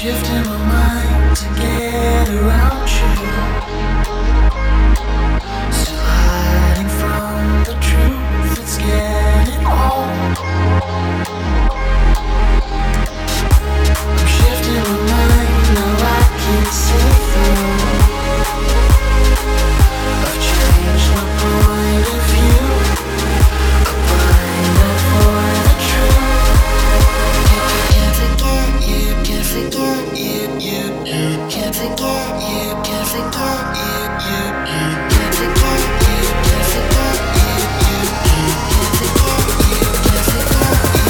shifting my mind to get around you. Still hiding from the truth, it's getting old. I'm shifting my mind, now I can see through. I've changed my point of view. I blinded for the truth. Can't forget you, can't forget you. Can't forget you, can't forget you. Can't forget you, can't forget you. Can't forget you, can't forget you.